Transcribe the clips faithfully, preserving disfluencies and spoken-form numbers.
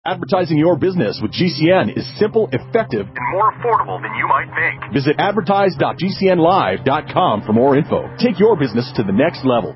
Advertising your business with G C N is simple, effective, and more affordable than you might think. Visit advertise dot g c n live dot com for more info. Take your business to the next level.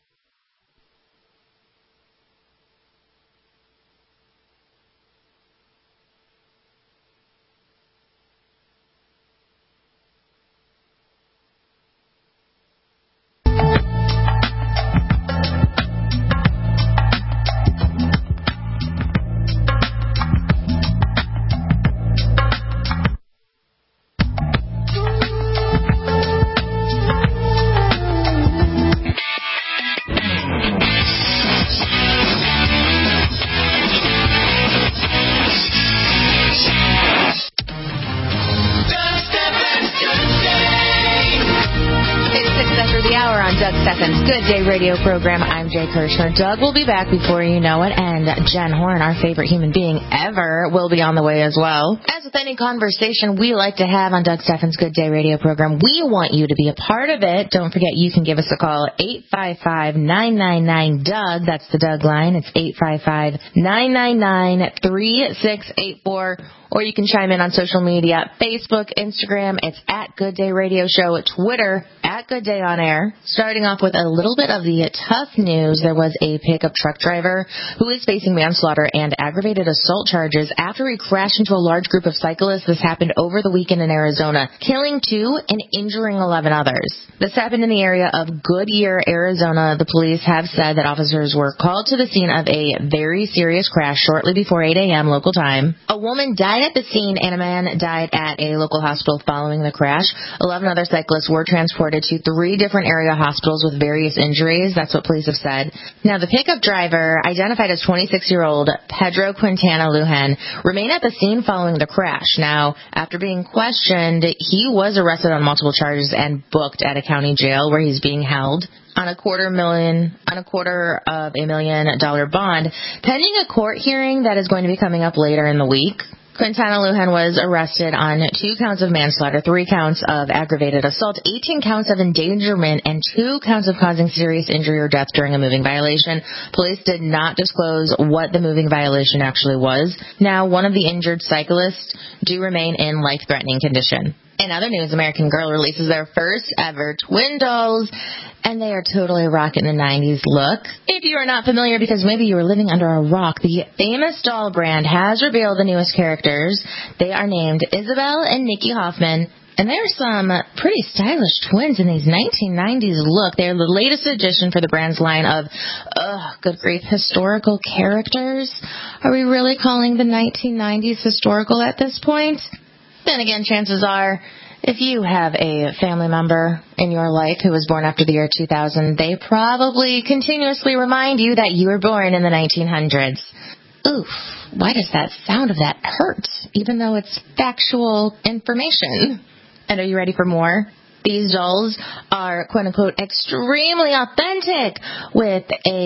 Good Day Radio program. I'm Jay Kirshner. Doug will be back before you know it, and Jen Horn, our favorite human being ever, will be on the way as well. As with any conversation we like to have on Doug Steffens' Good Day Radio program, we want you to be a part of it. Don't forget, you can give us a call, eight five five, nine nine nine, D O U G. That's the Doug line. It's eight five five, nine nine nine, three six eight four. Or you can chime in on social media, Facebook, Instagram. It's at Good Day Radio Show. Twitter, at Good Day On Air. Starting off with a little bit of the tough news, there was a pickup truck driver who is facing manslaughter and aggravated assault charges after he crashed into a large group of cyclists. This happened over the weekend in Arizona, killing two and injuring eleven others. This happened in the area of Goodyear, Arizona. The police have said that officers were called to the scene of a very serious crash shortly before eight a.m. local time. A woman died at the scene, and a man died at a local hospital following the crash. Eleven other cyclists were transported to three different area hospitals with various injuries. That's what police have said. Now, the pickup driver, identified as twenty-six-year-old Pedro Quintana Lujan, remained at the scene following the crash. Now, after being questioned, he was arrested on multiple charges and booked at a county jail where he's being held on a quarter million, on a quarter of a million dollar bond, pending a court hearing that is going to be coming up later in the week. Quintana Lujan was arrested on two counts of manslaughter, three counts of aggravated assault, eighteen counts of endangerment, and two counts of causing serious injury or death during a moving violation. Police did not disclose what the moving violation actually was. Now, one of the injured cyclists do remain in life-threatening condition. In other news, American Girl releases their first ever twin dolls, and they are totally rocking the nineties look. If you are not familiar, because maybe you were living under a rock, the famous doll brand has revealed the newest characters. They are named Isabel and Nikki Hoffman, and they're some pretty stylish twins in these nineteen nineties look. They're the latest addition for the brand's line of, ugh, good grief, historical characters. Are we really calling the nineteen nineties historical at this point? Then again, chances are, if you have a family member in your life who was born after the year two thousand, they probably continuously remind you that you were born in the nineteen hundreds. Oof, why does that sound of that hurt, even though it's factual information? And are you ready for more? These dolls are, quote-unquote, extremely authentic, with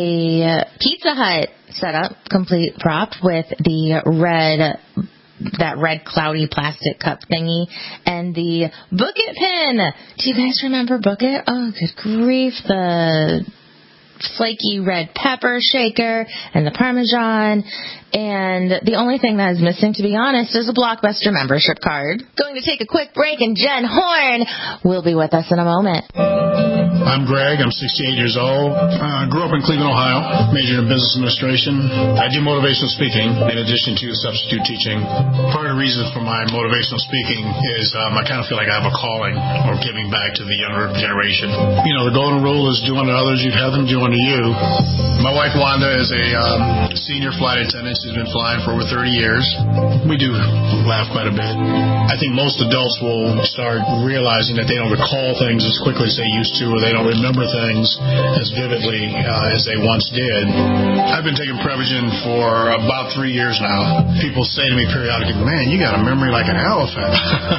a Pizza Hut setup, complete prop, with the red... that red cloudy plastic cup thingy, and the Book It pin. Do you guys remember Book It? Oh, good grief. The flaky red pepper shaker and the Parmesan. And the only thing that is missing, to be honest, is a Blockbuster membership card. Going to take a quick break, and Jen Horn will be with us in a moment. I'm Greg. I'm sixty-eight years old. Uh, grew up in Cleveland, Ohio. Majored in business administration. I do motivational speaking in addition to substitute teaching. Part of the reason for my motivational speaking is um, I kind of feel like I have a calling or giving back to the younger generation. You know, the golden rule is do unto others, you'd have them do unto you. My wife Wanda is a um, senior flight attendant. She's been flying for over thirty years. We do laugh quite a bit. I think most adults will start realizing that they don't recall things as quickly as they used to, or they don't remember things as vividly uh, as they once did. I've been taking Prevagen for about three years now. People say to me periodically, man, you got a memory like an elephant.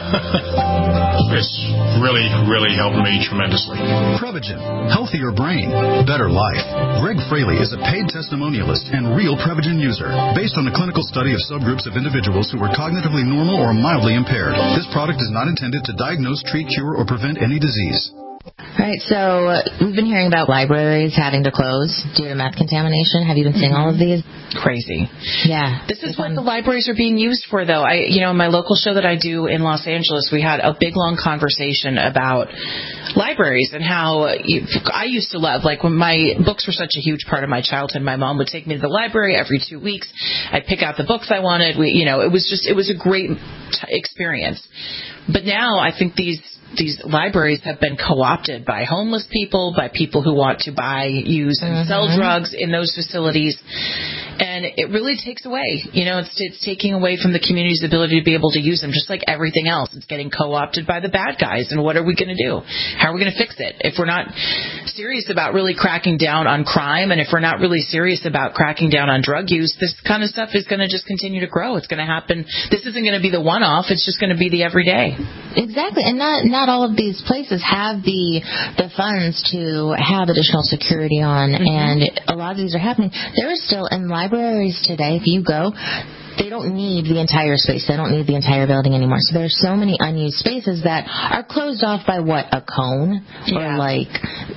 It's really, really helped me tremendously. Prevagen. Healthier brain. Better life. Greg Fraley is a paid testimonialist and real Prevagen user. Based on a clinical study of subgroups of individuals who were cognitively normal or mildly impaired, this product is not intended to diagnose, treat, cure, or prevent any disease. Right, so uh, we've been hearing about libraries having to close due to meth contamination. Have you been seeing mm-hmm. all of these? Crazy. Yeah. This is what the libraries are being used for, though. I, you know, in my local show that I do in Los Angeles, we had a big, long conversation about libraries and how you, I used to love, like when my books were such a huge part of my childhood, my mom would take me to the library every two weeks. I'd pick out the books I wanted. We, you know, it was just, it was a great t- experience. But now I think these these libraries have been co-opted by homeless people, by people who want to buy, use, and mm-hmm. sell drugs in those facilities. And it really takes away, you know, it's, it's taking away from the community's ability to be able to use them, just like everything else. It's getting co-opted by the bad guys. And what are we going to do? How are we going to fix it? If we're not serious about really cracking down on crime, and if we're not really serious about cracking down on drug use, this kind of stuff is going to just continue to grow. It's going to happen. This isn't going to be the one-off. It's just going to be the everyday. Exactly. And not, not all of these places have the the funds to have additional security on, mm-hmm. and a lot of these are happening. There is still, in libraries today, if you go, they don't need the entire space. They don't need the entire building anymore. So there's so many unused spaces that are closed off by, what, a cone? Yeah. Or like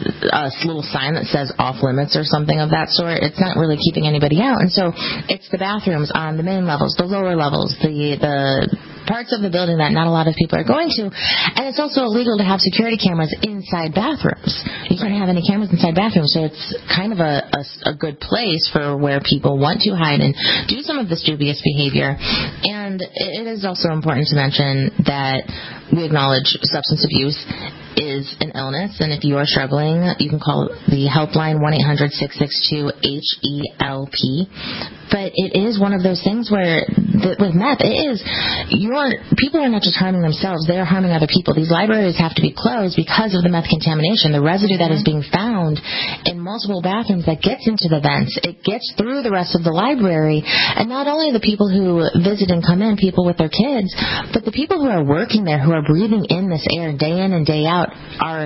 a little sign that says off limits or something of that sort. It's not really keeping anybody out. And so it's the bathrooms on the main levels, the lower levels, the the parts of the building that not a lot of people are going to. And it's also illegal to have security cameras inside bathrooms. You can't have any cameras inside bathrooms. So it's kind of a, a, a good place for where people want to hide and do some of this dubious behavior. And it is also important to mention that we acknowledge substance abuse is an illness, and if you are struggling, you can call the helpline one eight hundred six six two H E L P. But it is one of those things where, the, with meth, it is, you're, people are not just harming themselves, they are harming other people. These libraries have to be closed because of the meth contamination. The residue that is being found in multiple bathrooms that gets into the vents, it gets through the rest of the library, and not only the people who visit and come in, people with their kids, but the people who are working there, who are breathing in this air day in and day out, are...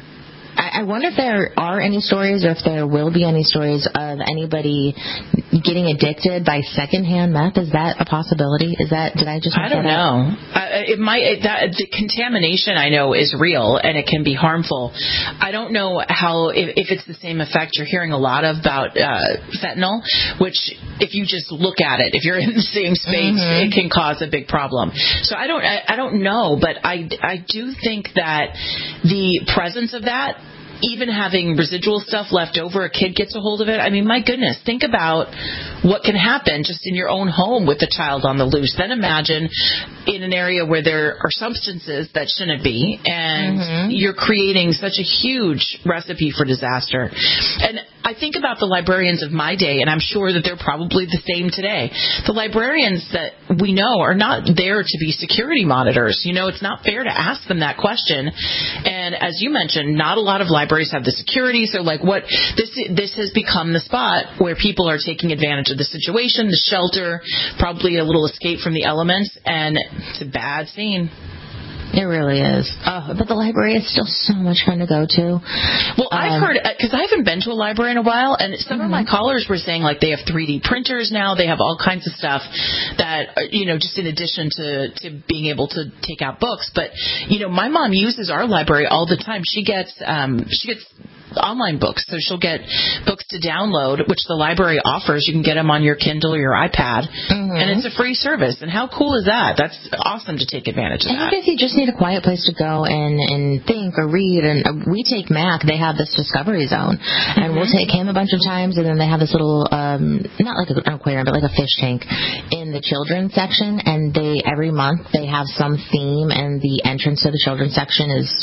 I wonder if there are any stories, or if there will be any stories of anybody getting addicted by secondhand meth. Is that a possibility? Is that, did I just I don't know. Uh, it might, it, that, the contamination I know is real, and it can be harmful. I don't know how, if, if it's the same effect. You're hearing a lot about uh, fentanyl, which if you just look at it, if you're in the same space, mm-hmm. it can cause a big problem. So I don't, I, I don't know, but I, I do think that the presence of that, even having residual stuff left over, a kid gets a hold of it. I mean, my goodness, think about what can happen just in your own home with a child on the loose. Then imagine in an area where there are substances that shouldn't be, and mm-hmm. you're creating such a huge recipe for disaster. And I think about the librarians of my day, and I'm sure that they're probably the same today. The librarians that we know are not there to be security monitors. You know, it's not fair to ask them that question. And as you mentioned, not a lot of libraries have the security. So, like, what this this has become the spot where people are taking advantage of the situation, the shelter, probably a little escape from the elements, and it's a bad scene. It really is. Oh, but the library is still so much fun to go to. Well, um, I've heard, because I haven't been to a library in a while, and some mm-hmm. of my callers were saying, like, they have three D printers now. They have all kinds of stuff that, you know, just in addition to, to being able to take out books. But, you know, my mom uses our library all the time. She gets, um, she gets online books, so she'll get books to download, which the library offers. You can get them on your Kindle or your iPad, mm-hmm. and it's a free service. And how cool is that? That's awesome to take advantage of that. And if you just need a quiet place to go and, and think or read, and uh, we take Mac, they have this Discovery Zone, mm-hmm. and we'll take him a bunch of times, and then they have this little, um, not like an aquarium, but like a fish tank in the children's section, and they, every month, they have some theme, and the entrance to the children's section is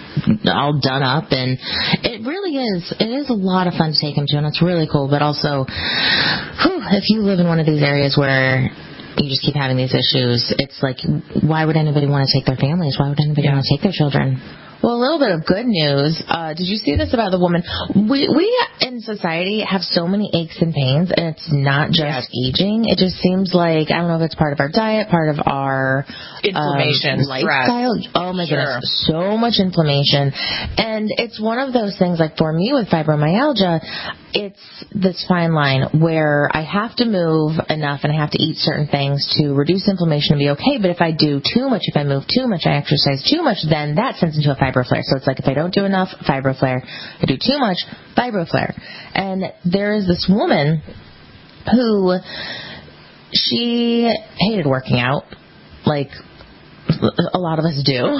all done up, and it really is it is a lot of fun to take them to, and it's really cool. But also, whew, if you live in one of these areas where you just keep having these issues, it's like, why would anybody want to take their families? Why would anybody yeah. want to take their children? Well, a little bit of good news. Uh, did you see this about the woman? We we in society have so many aches and pains, and it's not just yes. aging. It just seems like, I don't know if it's part of our diet, part of our inflammation, um, lifestyle. Stress. Oh my sure. goodness, so much inflammation. And it's one of those things, like for me with fibromyalgia, it's this fine line where I have to move enough and I have to eat certain things to reduce inflammation and be okay. But if I do too much, if I move too much, I exercise too much, then that sends into a fibroflare. So it's like if I don't do enough, fibroflare. I do too much, fibroflare. And there is this woman who, she hated working out, like a lot of us do.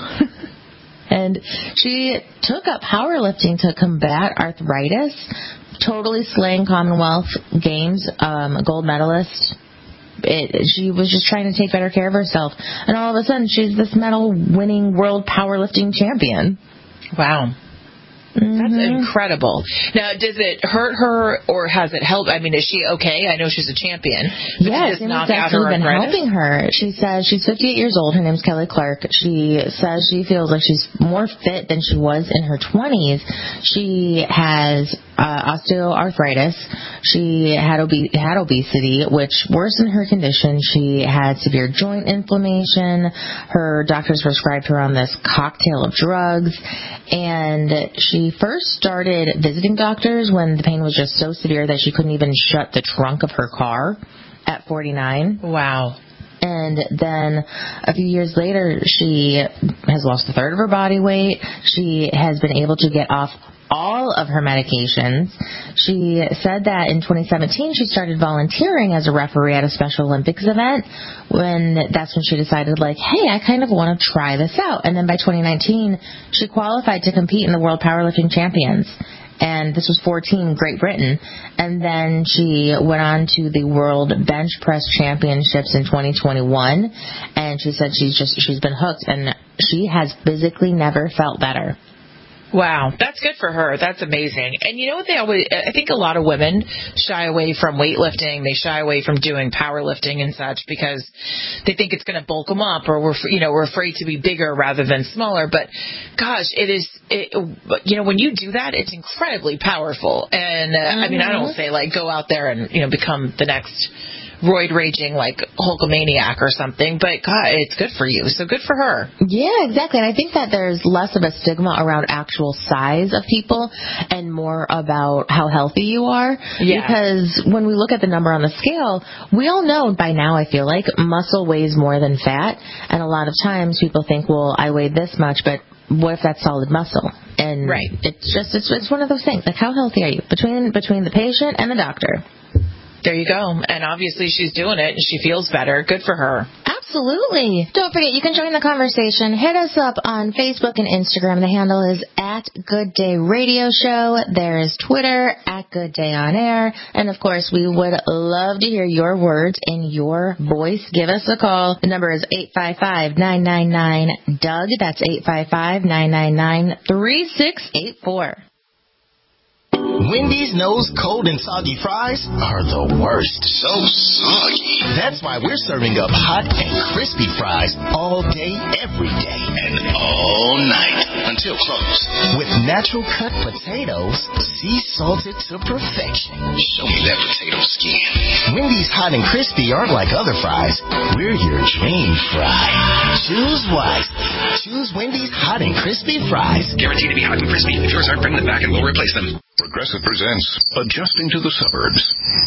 And she took up powerlifting to combat arthritis, totally slaying Commonwealth Games, um, gold medalist. It, she was just trying to take better care of herself. And all of a sudden, she's this medal-winning world powerlifting champion. Wow. Mm-hmm. That's incredible. Now, does it hurt her or has it helped? I mean, is she okay? I know she's a champion. Yes, and it's actually been helping her. She says she's fifty-eight years old. Her name's Kelly Clark. She says she feels like she's more fit than she was in her twenties. She has uh, osteoarthritis. She had, obe- had obesity, which worsened her condition. She had severe joint inflammation. Her doctors prescribed her on this cocktail of drugs, and she first started visiting doctors when the pain was just so severe that she couldn't even shut the trunk of her car at forty-nine. Wow. And then a few years later, she has lost a third of her body weight. She has been able to get off all of her medications. She said that in twenty seventeen she started volunteering as a referee at a Special Olympics event, when that's when she decided, like, hey, I kind of want to try this out. And then by twenty nineteen she qualified to compete in the World Powerlifting Champions. And this was fourteen, Great Britain. And then she went on to the World Bench Press Championships in twenty twenty-one. And she said she's just, she's been hooked, and she has physically never felt better. Wow, that's good for her. That's amazing. And you know what they always, I think a lot of women shy away from weightlifting. They shy away from doing powerlifting and such because they think it's going to bulk them up, or we're, you know, we're afraid to be bigger rather than smaller. But gosh, it is, it, you know, when you do that, it's incredibly powerful. And uh, mm-hmm. I mean, I don't say like go out there and, you know, become the next roid raging like Hulkamaniac or something, but God, it's good for you. So good for her. Yeah, exactly. And I think that there's less of a stigma around actual size of people and more about how healthy you are. Yeah. Because when we look at the number on the scale, we all know by now, I feel like, muscle weighs more than fat. And a lot of times people think, well, I weigh this much, but what if that's solid muscle? And right. it's just, it's, it's one of those things. Like, how healthy are you? Between, between the patient and the doctor. There you go. And obviously she's doing it and she feels better. Good for her. Absolutely. Don't forget, you can join the conversation. Hit us up on Facebook and Instagram. The handle is at Good Day Radio Show. There's Twitter at Good Day On Air. And of course, we would love to hear your words in your voice. Give us a call. The number is eight five five, nine nine nine, D U G. That's eight five five, nine nine nine, three six eight four. Wendy's knows cold and soggy fries are the worst. So soggy. That's why we're serving up hot and crispy fries all day, every day. And all night until close. With natural cut potatoes, sea salted to perfection. Show me that potato skin. Wendy's hot and crispy aren't like other fries. We're your dream fry. Choose wisely. Choose Wendy's hot and crispy fries. Guaranteed to be hot and crispy. If yours aren't, bring them back and we'll replace them. Progressive presents Adjusting to the Suburbs.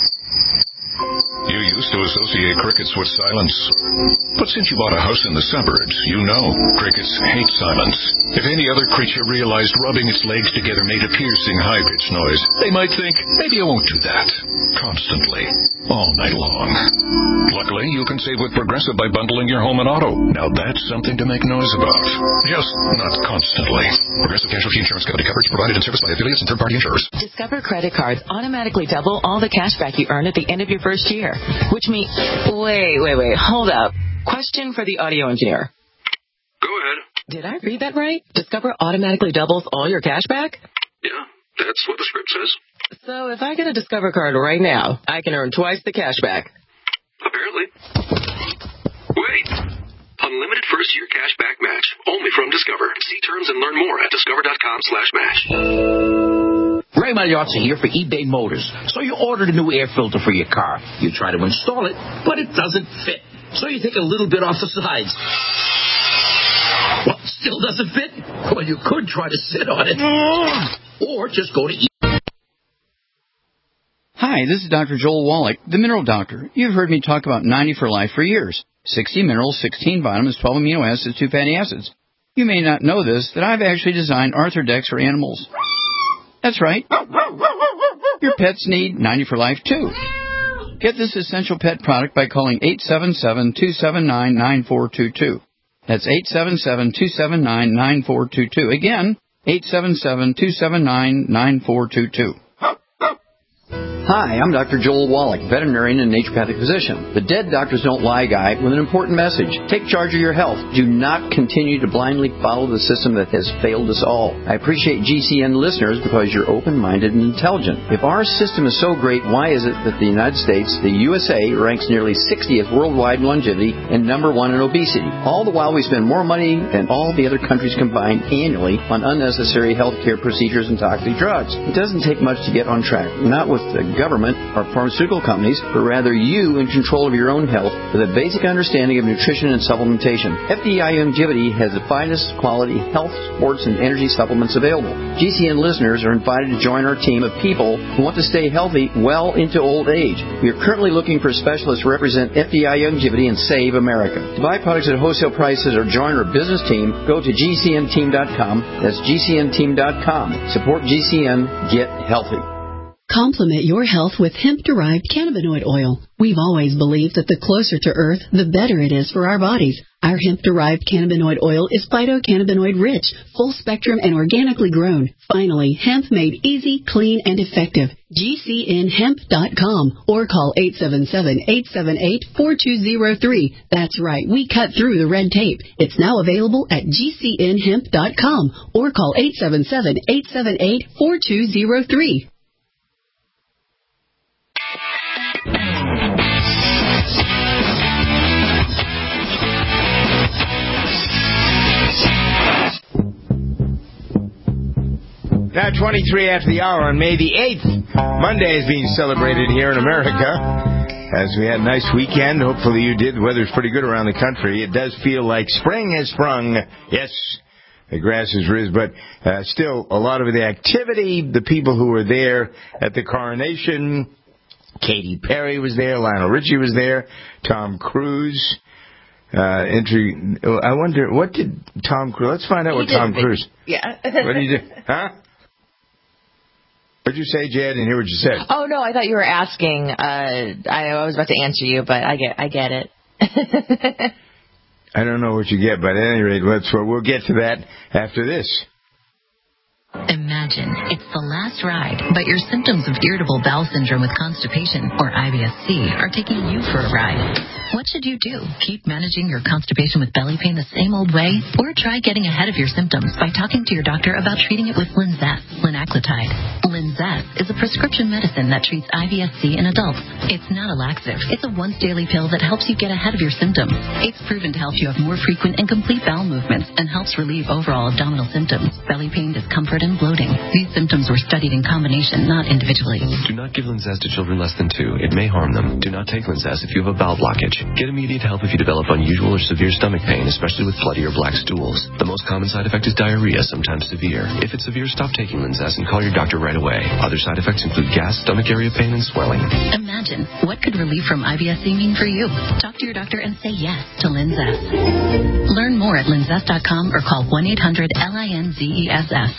You used to associate crickets with silence. But since you bought a house in the suburbs, you know crickets hate silence. If any other creature realized rubbing its legs together made a piercing, high-pitched noise, they might think, maybe I won't do that. Constantly. All night long. Luckily, you can save with Progressive by bundling your home and auto. Now that's something to make noise about. Just not constantly. Progressive Casualty Insurance Company coverage provided and serviced by affiliates and third-party insurers. Discover credit cards automatically double all the cash back you earn at the end of your first year. Which means, wait, wait, wait, hold up. Question for the audio engineer. Go ahead. Did I read that right? Discover automatically doubles all your cash back? Yeah, that's what the script says. So if I get a Discover card right now, I can earn twice the cash back. Apparently. Wait. Unlimited first year cash back match. Only from Discover. See terms and learn more at discover.com slash match. Ray Magliozzi here for eBay Motors. So you ordered a new air filter for your car. You try to install it, but it doesn't fit. So you take a little bit off the sides. What, still doesn't fit? Well, you could try to sit on it. Or just go to eBay. Hi, this is Doctor Joel Wallach, the Mineral Doctor. You've heard me talk about ninety for Life for years. sixty minerals, sixteen vitamins, twelve amino acids, two fatty acids. You may not know this, that I've actually designed Arthrodex for animals. That's right. Your pet's need ninety for life, too. Get this essential pet product by calling eight seven seven, two seven nine, nine four two two. That's eight seven seven, two seven nine, nine four two two. Again, eight seven seven, two seven nine, nine four two two. Hi, I'm Doctor Joel Wallach, veterinarian and naturopathic physician. The Dead Doctors Don't Lie guy with an important message. Take charge of your health. Do not continue to blindly follow the system that has failed us all. I appreciate G C N listeners because you're open-minded and intelligent. If our system is so great, why is it that the United States, the U S A, ranks nearly sixtieth worldwide in longevity and number one in obesity? All the while we spend more money than all the other countries combined annually on unnecessary healthcare procedures and toxic drugs. It doesn't take much to get on track. Not with the government or pharmaceutical companies, but rather you in control of your own health with a basic understanding of nutrition and supplementation. F D I Longevity has the finest quality health, sports, and energy supplements available. G C N listeners are invited to join our team of people who want to stay healthy well into old age. We are currently looking for specialists to represent F D I Longevity and Save America. To buy products at wholesale prices or join our business team, go to G C N team dot com. That's G C N team dot com. Support G C N. Get healthy. Complement your health with hemp-derived cannabinoid oil. We've always believed that the closer to Earth, the better it is for our bodies. Our hemp-derived cannabinoid oil is phytocannabinoid-rich, full-spectrum, and organically grown. Finally, hemp made easy, clean, and effective. G C N hemp dot com or call eight seven seven, eight seven eight, four two zero three. That's right, we cut through the red tape. It's now available at G C N hemp dot com or call eight seven seven, eight seven eight, four two zero three. Now, twenty-three after the hour on May the eighth. Monday is being celebrated here in America. As we had a nice weekend. Hopefully you did. The weather's pretty good around the country. It does feel like spring has sprung. Yes, the grass is riz, but uh, still a lot of the activity, the people who were there at the coronation. Katy Perry was there. Lionel Richie was there. Tom Cruise. Uh, entry. I wonder, what did Tom Cruise... Let's find out he what Tom Cruise... Yeah. What did he do? Huh? What did you say, Jay? I didn't hear what you said. Oh, no, I thought you were asking. Uh, I, I was about to answer you, but I get I get it. I don't know what you get, but at any rate, let's, we'll get to that after this. Imagine it's the last ride, but your symptoms of irritable bowel syndrome with constipation, or I B S C, are taking you for a ride. What should you do? Keep managing your constipation with belly pain the same old way? Or try getting ahead of your symptoms by talking to your doctor about treating it with Linzess, linaclotide. Linzess is a prescription medicine that treats I B S C in adults. It's not a laxative. It's a once-daily pill that helps you get ahead of your symptoms. It's proven to help you have more frequent and complete bowel movements and helps relieve overall abdominal symptoms. Belly pain, discomfort, and bloating. These symptoms were studied in combination, not individually. Do not give Linzess to children less than two. It may harm them. Do not take Linzess if you have a bowel blockage. Get immediate help if you develop unusual or severe stomach pain, especially with bloody or black stools. The most common side effect is diarrhea, sometimes severe. If it's severe, stop taking Linzess and call your doctor right away. Other side effects include gas, stomach area pain, and swelling. Imagine, what could relief from I B S C mean for you? Talk to your doctor and say yes to Linzess. Learn more at linzess dot com or call one eight hundred L I N Z E S S.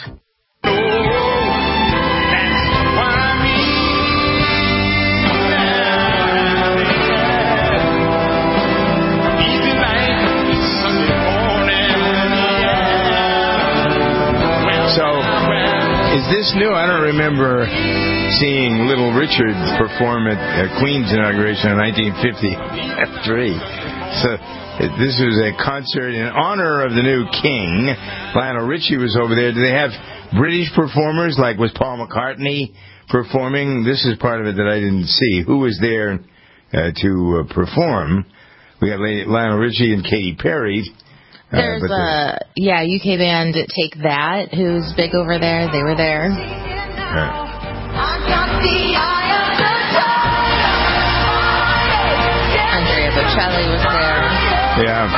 Is this new? I don't remember seeing Little Richard perform at uh, Queen's inauguration in nineteen fifty-three. So this was a concert in honor of the new king. Lionel Richie was over there. Do they have British performers, like was Paul McCartney performing? This is part of it that I didn't see. Who was there uh, to uh, perform? We got Lionel Richie and Katy Perry. There's uh, a, yeah, U K band Take That, who's big over there. They were there. Right. Andrea Bocelli was there. Yeah.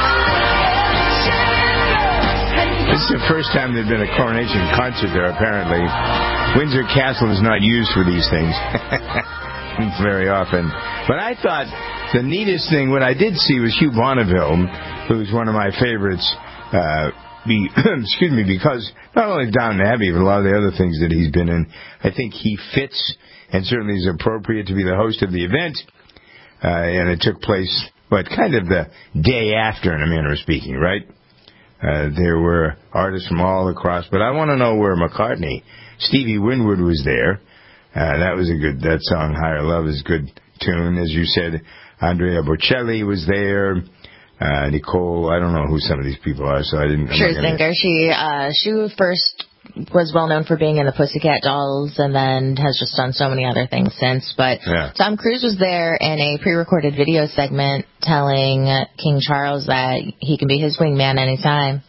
This is the first time there's been a coronation concert there, apparently. Windsor Castle is not used for these things very often. But I thought the neatest thing, what I did see was Hugh Bonneville, who's one of my favorites, uh, be, excuse me, because not only Downton Abbey, but a lot of the other things that he's been in, I think he fits and certainly is appropriate to be the host of the event. Uh, and it took place, what, kind of the day after, in a manner of speaking, right? Uh, there were artists from all across, but I want to know where McCartney, Stevie Winwood was there. Uh, that was a good, that song, Higher Love, is a good tune. As you said, Andrea Bocelli was there. Uh, Nicole, I don't know who some of these people are, so I didn't. Scherzinger. She, uh, she first was well known for being in the Pussycat Dolls and then has just done so many other things since. But yeah. Tom Cruise was there in a pre-recorded video segment telling King Charles that he can be his wingman anytime.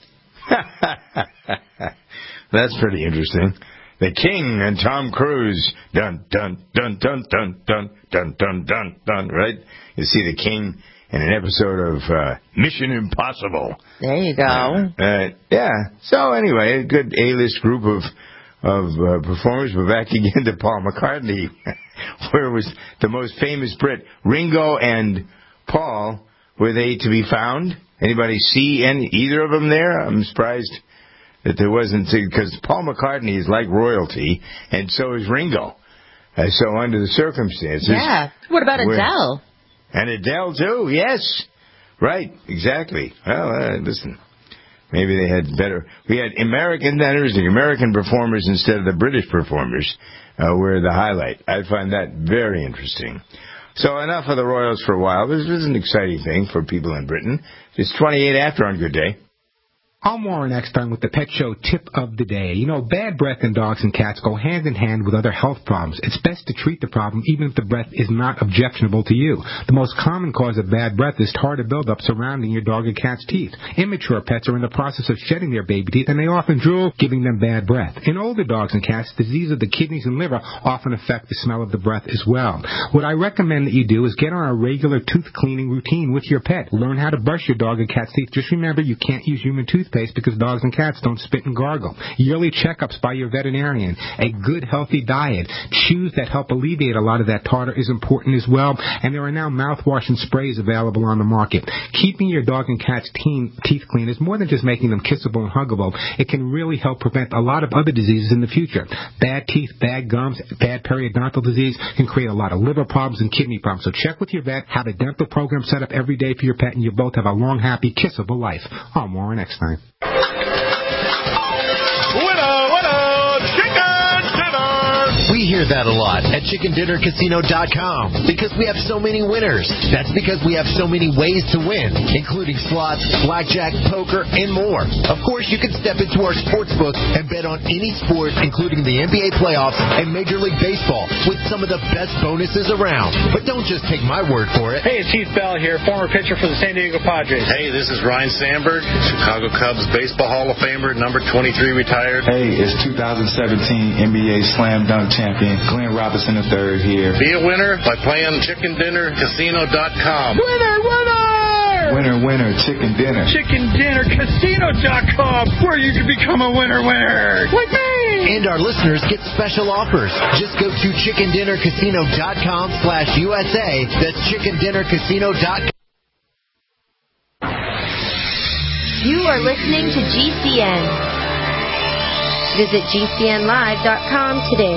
That's pretty interesting. The King and Tom Cruise. Dun, dun, dun, dun, dun, dun, dun, dun, dun, dun, right? You see the King in an episode of uh, Mission Impossible. There you go. Uh, uh, yeah. So anyway, a good A-list group of of uh, performers. We're back again to Paul McCartney, where was the most famous Brit, Ringo and Paul. Were they to be found? Anybody see any either of them there? I'm surprised that there wasn't, because Paul McCartney is like royalty, and so is Ringo. Uh, so under the circumstances, yeah. What about Adele? And Adele, too, yes. Right, exactly. Well, uh, listen, maybe they had better... We had American dinners, the American performers instead of the British performers uh, were the highlight. I find that very interesting. So enough of the Royals for a while. This is an exciting thing for people in Britain. It's twenty-eight after on Good Day. I'm Warren Eckstein with the Pet Show Tip of the Day. You know, bad breath in dogs and cats go hand in hand with other health problems. It's best to treat the problem even if the breath is not objectionable to you. The most common cause of bad breath is tartar buildup surrounding your dog and cat's teeth. Immature pets are in the process of shedding their baby teeth, and they often drool, giving them bad breath. In older dogs and cats, disease of the kidneys and liver often affect the smell of the breath as well. What I recommend that you do is get on a regular tooth cleaning routine with your pet. Learn how to brush your dog and cat's teeth. Just remember, you can't use human toothpaste because dogs and cats don't spit and gargle. Yearly checkups by your veterinarian. A good, healthy diet. Chews that help alleviate a lot of that tartar is important as well. And there are now mouthwash and sprays available on the market. Keeping your dog and cat's teen, teeth clean is more than just making them kissable and huggable. It can really help prevent a lot of other diseases in the future. Bad teeth, bad gums, bad periodontal disease can create a lot of liver problems and kidney problems. So check with your vet. Have a dental program set up every day for your pet, and you both have a long, happy, kissable life. I'm Warren Eckstein. We hear that a lot at chicken dinner casino dot com because we have so many winners. That's because we have so many ways to win, including slots, blackjack, poker, and more. Of course, you can step into our sports book and bet on any sport, including the N B A playoffs and Major League Baseball, with some of the best bonuses around. But don't just take my word for it. Hey, it's Heath Bell here, former pitcher for the San Diego Padres. Hey, this is Ryan Sandberg, Chicago Cubs Baseball Hall of Famer, number twenty-three retired. Hey, it's two thousand seventeen N B A Slam Dunk champion Glenn Robinson the third here. Be a winner by playing chicken dinner casino dot com. Winner, winner! Winner, winner, chicken dinner. chicken dinner casino dot com, where you can become a winner, winner. Like me! And our listeners get special offers. Just go to chicken dinner casino dot com slash U S A. That's chicken dinner casino dot com. You are listening to G C N. Visit G C N live dot com today.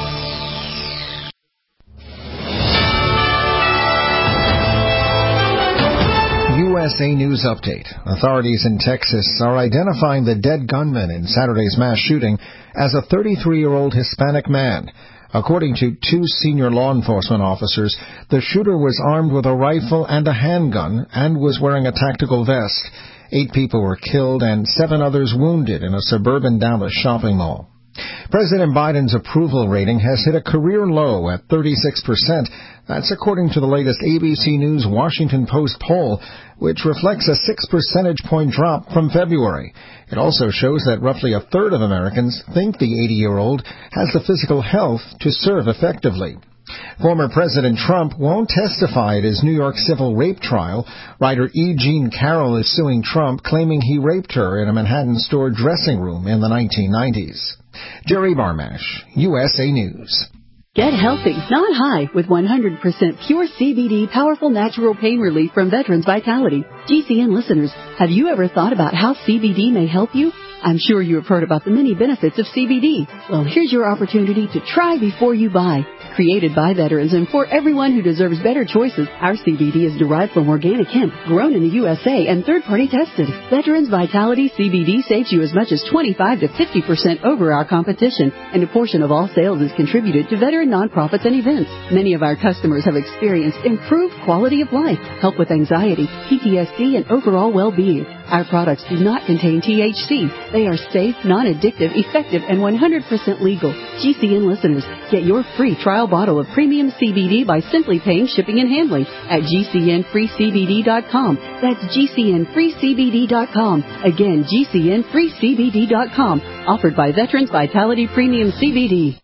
U S A News Update. Authorities in Texas are identifying the dead gunman in Saturday's mass shooting as a thirty-three-year-old Hispanic man. According to two senior law enforcement officers, the shooter was armed with a rifle and a handgun and was wearing a tactical vest. Eight people were killed and seven others wounded in a suburban Dallas shopping mall. President Biden's approval rating has hit a career low at thirty-six percent. That's according to the latest A B C News Washington Post poll, which reflects a six percentage point drop from February. It also shows that roughly a third of Americans think the eighty-year-old has the physical health to serve effectively. Former President Trump won't testify at his New York civil rape trial. Writer E. Jean Carroll is suing Trump, claiming he raped her in a Manhattan store dressing room in the nineteen nineties. Jerry Barmash, U S A News. Get healthy, not high, with one hundred percent pure C B D powerful natural pain relief from Veterans Vitality. G C N listeners, have you ever thought about how C B D may help you? I'm sure you have heard about the many benefits of C B D. Well, here's your opportunity to try before you buy. Created by veterans and for everyone who deserves better choices, our C B D is derived from organic hemp, grown in the U S A and third-party tested. Veterans Vitality C B D saves you as much as twenty-five to fifty percent over our competition, and a portion of all sales is contributed to veteran nonprofits and events. Many of our customers have experienced improved quality of life, help with anxiety, P T S D, and overall well-being. Our products do not contain T H C. They are safe, non-addictive, effective, and one hundred percent legal. G C N listeners, get your free trial bottle of premium C B D by simply paying shipping and handling at G C N free C B D dot com. That's G C N free C B D dot com. Again, G C N free C B D dot com. Offered by Veterans Vitality Premium C B D.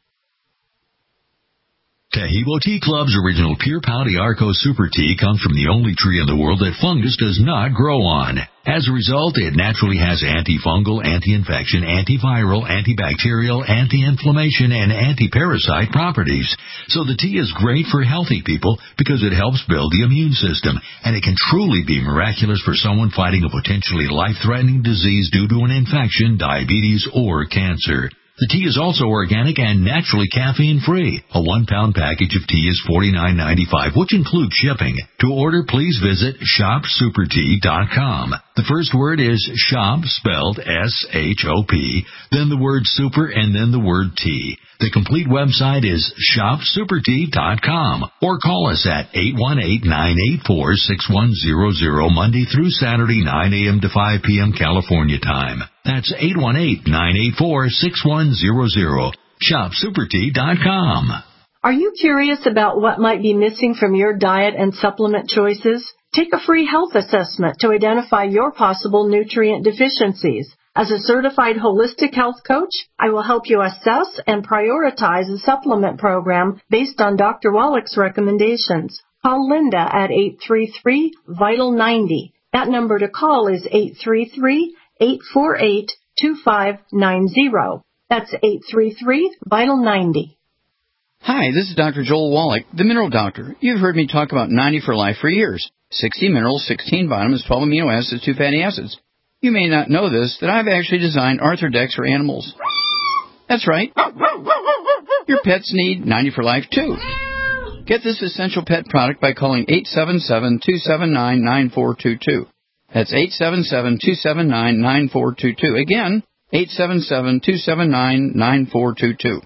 Tahibo Tea Club's original Pure Pau d'Arco Super Tea comes from the only tree in the world that fungus does not grow on. As a result, it naturally has antifungal, anti-infection, antiviral, antibacterial, anti-inflammation, and anti-parasite properties. So the tea is great for healthy people because it helps build the immune system, and it can truly be miraculous for someone fighting a potentially life-threatening disease due to an infection, diabetes, or cancer. The tea is also organic and naturally caffeine-free. A one-pound package of tea is forty-nine ninety-five, which includes shipping. To order, please visit shop super tea dot com. The first word is shop, spelled S H O P, then the word super, and then the word tea. The complete website is shop super tea dot com, or call us at eight one eight, nine eight four, six one zero zero, Monday through Saturday, nine a.m. to five p.m. California time. That's eight one eight, nine eight four, six one zero zero. shop super tea dot com. Are you curious about what might be missing from your diet and supplement choices? Take a free health assessment to identify your possible nutrient deficiencies. As a certified holistic health coach, I will help you assess and prioritize a supplement program based on Doctor Wallach's recommendations. Call Linda at eight three three, vital ninety. That number to call is eight three three, eight four eight, two five nine zero. That's eight three three, vital ninety. Hi, this is Doctor Joel Wallach, the Mineral Doctor. You've heard me talk about ninety for Life for years. sixty minerals, sixteen vitamins, twelve amino acids, two fatty acids. You may not know this, that I've actually designed Arthrodex for animals. That's right. Your pets need ninety for Life, too. Get this essential pet product by calling eight seven seven, two seven nine, nine four two two. That's eight seven seven, two seven nine, nine four two two. Again, eight seven seven, two seven nine, nine four two two.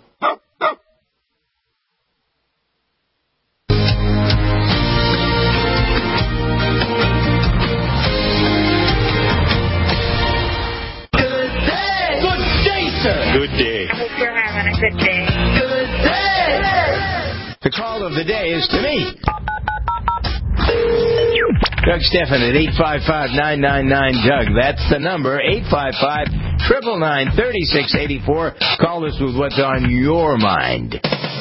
Good day. I hope you're having a good day. Good day. The call of the day is to me. Doug Stephan at eight five five, nine nine nine, Doug. That's the number, eight five five, nine nine nine, three six eight four. Call us with what's on your mind.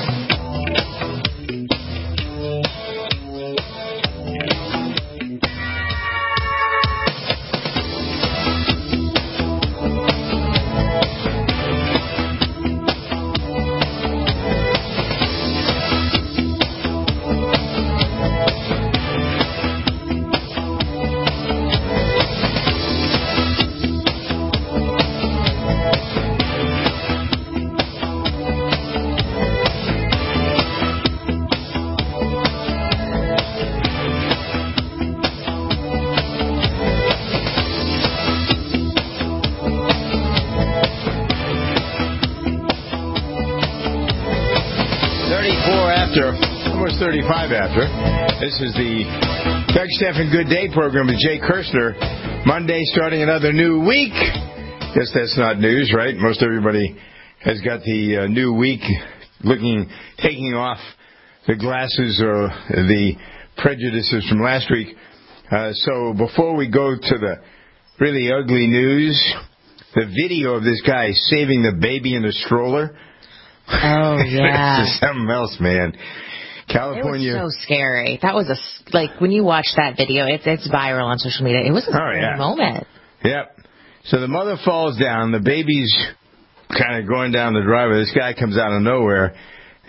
thirty-five after. This is the Doug Stephan Good Day program with Jay Kirshner. Monday starting another new week. Guess that's not news, right? Most everybody has got the uh, new week looking, taking off the glasses or the prejudices from last week. Uh, so before we go to the really ugly news, the video of this guy saving the baby in the stroller. Oh, yeah. This is something else, man. California. It was so scary. That was a, like, when you watch that video, it's it's viral on social media. It was a scary oh, yeah. moment. Yep. So the mother falls down. The baby's kind of going down the driveway. This guy comes out of nowhere,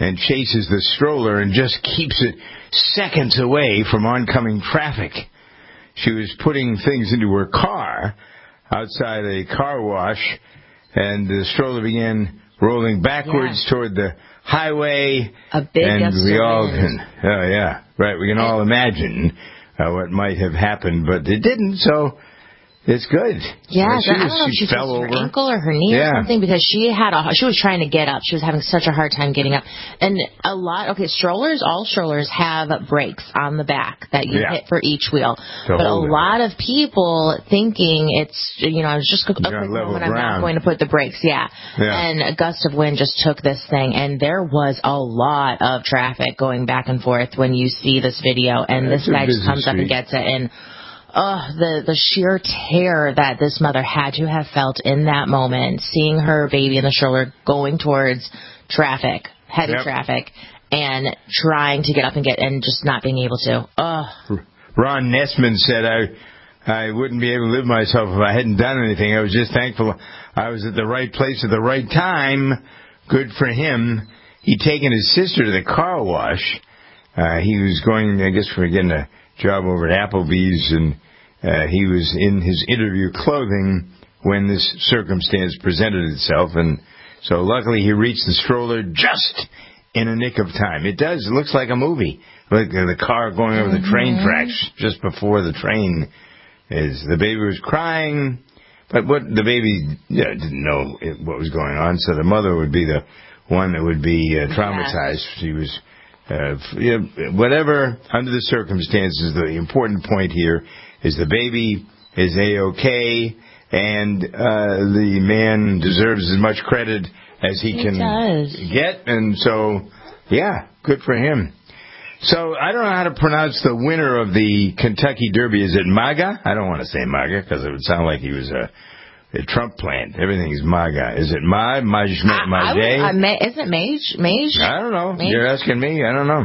and chases the stroller and just keeps it seconds away from oncoming traffic. She was putting things into her car outside a car wash, and the stroller began rolling backwards yeah. toward the highway. A big and gust we of all wind. can, oh yeah, right. We can all imagine uh, what might have happened, but it didn't. So. It's good. Yeah, she I don't was, know if she, she fell twisted over. her ankle or her knee yeah. or something, because she had a she was trying to get up. She was having such a hard time getting up. And a lot, okay, strollers, all strollers have brakes on the back that you yeah. hit for each wheel. To but a it. lot of people thinking it's, you know, I was just a quick moment, I'm not going to put the brakes. Yeah. yeah. And a gust of wind just took this thing, and there was a lot of traffic going back and forth when you see this video, and yeah, this guy just comes street. up and gets it, and oh, the, the sheer terror that this mother had to have felt in that moment, seeing her baby in the stroller going towards traffic, heavy yep. traffic, and trying to get up and get, and just not being able to. Oh. Ron Nessman said, I, I wouldn't be able to live myself if I hadn't done anything. I was just thankful I was at the right place at the right time. Good for him. He'd taken his sister to the car wash. Uh, he was going, I guess, for getting a job over at Applebee's, and uh, he was in his interview clothing when this circumstance presented itself, and so luckily he reached the stroller just in a nick of time. It does, it looks like a movie, like uh, the car going over mm-hmm. the train tracks just before the train is. The baby was crying, but what the baby you know, didn't know it, what was going on, so the mother would be the one that would be uh, traumatized. Yeah. She was Uh, you know, whatever, under the circumstances, the important point here is the baby is A-okay, and uh, the man deserves as much credit as he, he can does. get, and so, yeah, good for him. So, I don't know how to pronounce the winner of the Kentucky Derby. Is it MAGA? I don't want to say MAGA, because it would sound like he was a... A Trump plant. Everything is MAGA. Is it Ma? Maj? Maj? Isn't it Mage? Mage? I don't know. Mage? You're asking me. I don't know.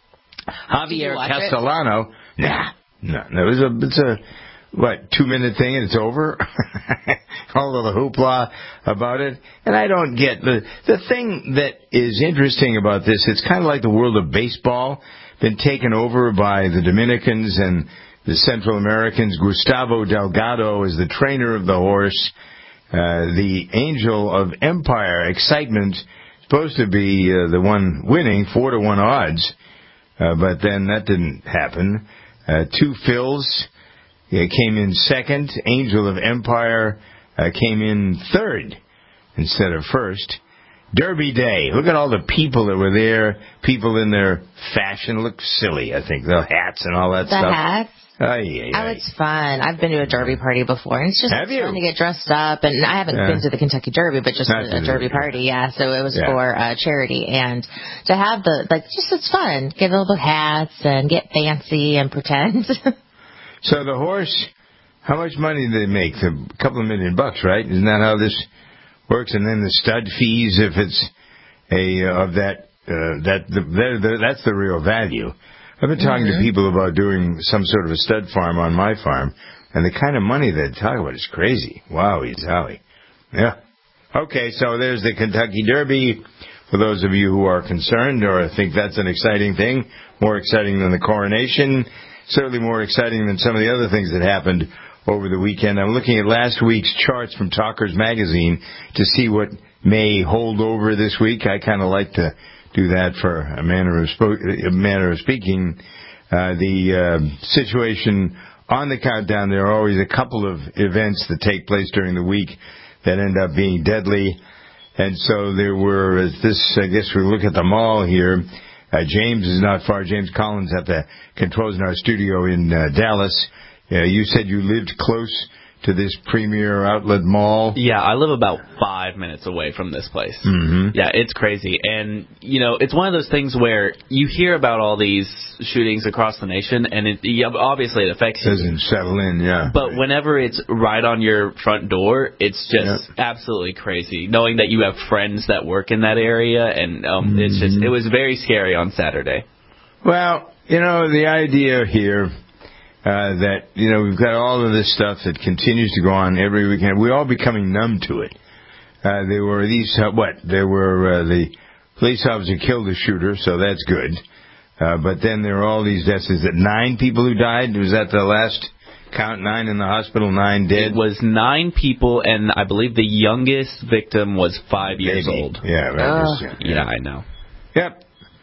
Javier Castellano. It? Nah. No. No. It was a, it's a, what, two minute thing and it's over? All of the hoopla about it. And I don't get the, the thing that is interesting about this, it's kind of like the world of baseball, been taken over by the Dominicans and the Central Americans. Gustavo Delgado is the trainer of the horse. Uh, the Angel of Empire, Excitement, supposed to be uh, the one winning, four to one odds. Uh, but then that didn't happen. Uh, Two Phils uh, came in second. Angel of Empire uh, came in third instead of first. Derby Day. Look at all the people that were there. People in their fashion. Look silly, I think. The hats and all that the stuff. The hats? Oh, yeah, yeah. Oh, it's fun. I've been to a Derby party before, and it's just Have fun you? to get dressed up. And I haven't yeah. been to the Kentucky Derby, but just Not a, a Derby party, yeah. So it was yeah. for uh, charity, and to have the like, just it's fun. Get a little hats and get fancy and pretend. So the horse, how much money do they make? A couple of million bucks, right? Isn't that how this works? And then the stud fees, if it's a uh, of that uh, that the, the, that's the real value. I've been talking mm-hmm. to people about doing some sort of a stud farm on my farm, and the kind of money they talk about is crazy. Wowie zowie. Yeah. Okay, so there's the Kentucky Derby. For those of you who are concerned or think that's an exciting thing, more exciting than the coronation, certainly more exciting than some of the other things that happened over the weekend. I'm looking at last week's charts from Talkers Magazine to see what may hold over this week. I kind of like to do that for a manner of, spo- a manner of speaking. Uh, the uh, situation on the countdown, there are always a couple of events that take place during the week that end up being deadly. And so there were, as this, I guess we look at them all here. Uh, James is not far. James Collins at the controls in our studio in uh, Dallas. Uh, you said you lived close to this Premier Outlet Mall. Yeah, I live about five minutes away from this place. Mm-hmm. Yeah, it's crazy. And, you know, it's one of those things where you hear about all these shootings across the nation, and it, yeah, obviously it affects you. It doesn't settle in, yeah. But whenever it's right on your front door, it's just yep. absolutely crazy, knowing that you have friends that work in that area, and um, mm-hmm. it's just, it was very scary on Saturday. Well, you know, the idea here... Uh, that, you know, we've got all of this stuff that continues to go on every weekend. We're all becoming numb to it. Uh, there were these, uh, what? There were uh, the police officer killed the shooter, so that's good. Uh, but then there are all these deaths. Is it nine people who died? Was that the last count? Nine in the hospital, nine dead? It was nine people, and I believe the youngest victim was five years Baby. old. Yeah, right. Uh, yeah, yeah, I know. Yep.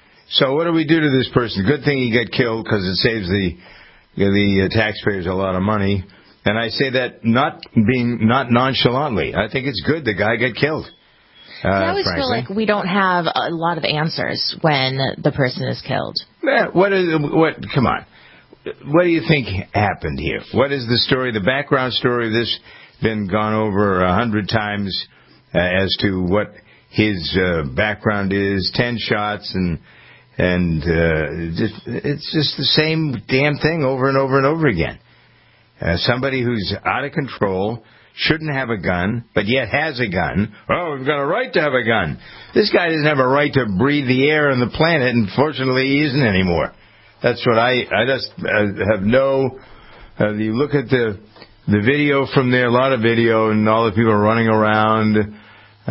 So what do we do to this person? Good thing he got killed because it saves the the uh, taxpayers a lot of money. And I say that not being not nonchalantly. I think it's good the guy got killed. Uh, I always frankly. feel like we don't have a lot of answers when the person is killed. Yeah, what is what? Come on. What do you think happened here? What is the story? The background story of this been gone over a hundred times uh, as to what his uh, background is. Ten shots and and uh, just, it's just the same damn thing over and over and over again. Uh, somebody who's out of control. Shouldn't have a gun, but yet has a gun. Oh, we've got a right to have a gun. This guy doesn't have a right to breathe the air on the planet, and fortunately he isn't anymore. That's what I, I just uh, have no, uh, you look at the the video from there, a lot of video, and all the people running around, uh,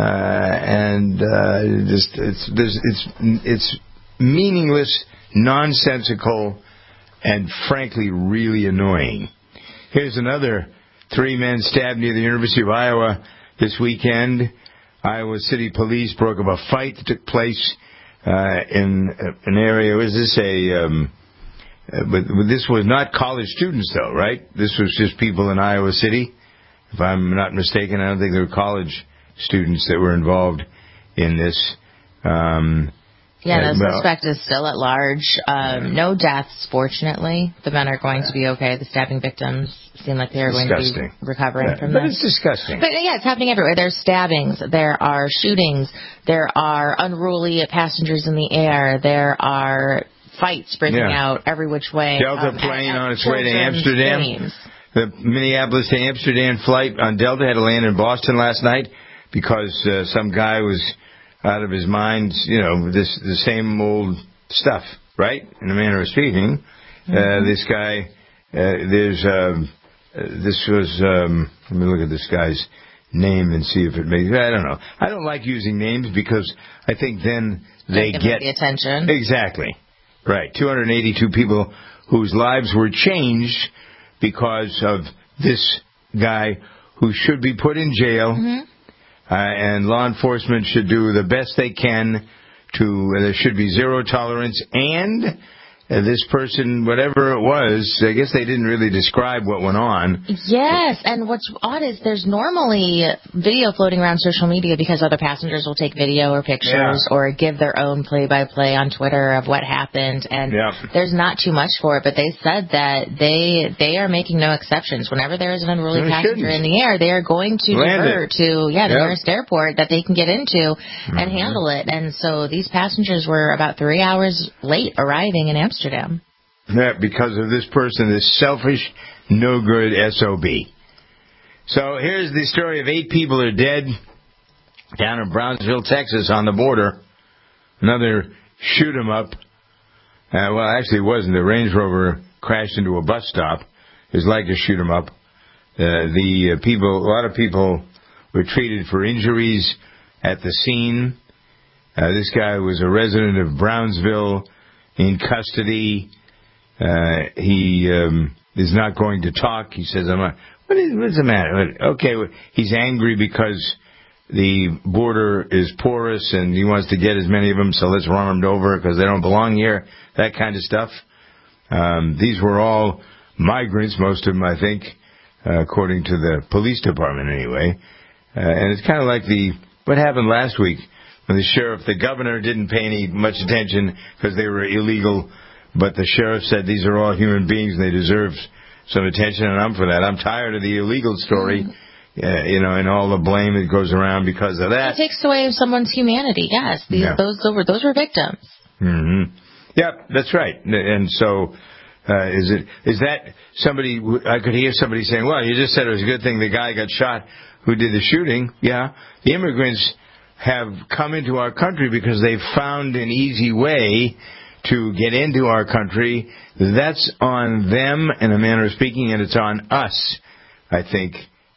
and uh, just, it's, there's, it's, it's meaningless, nonsensical, and frankly really annoying. Here's another. Three men stabbed near the University of Iowa this weekend. Iowa City Police broke up a fight that took place uh, in an area. Was this a? Um, uh, but, but this was not college students, though, right? This was just people in Iowa City. If I'm not mistaken, I don't think there were college students that were involved in this. Um, Yeah, the well, suspect is still at large. Um, no deaths, fortunately. The men are going to be okay. The stabbing victims seem like they're going disgusting. to be recovering Yeah, from but this. it's disgusting. But yeah, it's happening everywhere. There's stabbings. There are shootings. There are unruly passengers in the air. There are fights breaking Yeah. out every which way. Delta um, plane at, at on its way to children's Amsterdam. games. The Minneapolis to Amsterdam flight on Delta had to land in Boston last night because uh, some guy was out of his mind, you know, this the same old stuff, right? In a manner of speaking. Mm-hmm. Uh, this guy, uh, there's, um, uh, this was, um, let me look at this guy's name and see if it makes, I don't know. I don't like using names because I think then they Give get the attention. Exactly. Right. two hundred eighty-two people whose lives were changed because of this guy who should be put in jail. Mm-hmm. Uh, and law enforcement should do the best they can to, uh, there should be zero tolerance, and uh, this person, whatever it was, I guess they didn't really describe what went on. Yes, and what's odd is there's normally video floating around social media because other passengers will take video or pictures Yeah. or give their own play-by-play on Twitter of what happened, and Yeah. there's not too much for it, but they said that they they are making no exceptions. Whenever there is an unruly They passenger shouldn't. in the air, they are going to Land divert it. to yeah the Yep. nearest airport that they can get into Mm-hmm. and handle it. And so these passengers were about three hours late arriving in Amsterdam. Yeah, because of this person, this selfish, no-good S O B. So here's the story of eight people are dead down in Brownsville, Texas, on the border. Another shoot 'em up. Uh, well, actually, it wasn't. The Range Rover crashed into a bus stop. It was like a shoot 'em up. Uh, the uh, people, a lot of people were treated for injuries at the scene. Uh, this guy was a resident of Brownsville, in custody. Uh, he um, is not going to talk. He says, I'm not, what is, what's the matter? Okay, he's angry because the border is porous and he wants to get as many of them, so let's run them over because they don't belong here, that kind of stuff. Um, these were all migrants, most of them, I think, uh, according to the police department anyway. Uh, and it's kind of like the what happened last week when the sheriff, the governor didn't pay any much attention because they were illegal, but the sheriff said these are all human beings and they deserve some attention, and I'm for that. I'm tired of the illegal story, uh, you know, and all the blame that goes around because of that. It takes away someone's humanity. Yes, these, Yeah. those, those were those were victims. Mm-hmm. Yep, that's right. And so, uh, is it is that somebody? I could hear somebody saying, "Well, you just said it was a good thing the guy got shot who did the shooting." Yeah, the immigrants have come into our country because they've found an easy way to get into our country. That's on them, in a manner of speaking, and it's on us, I think,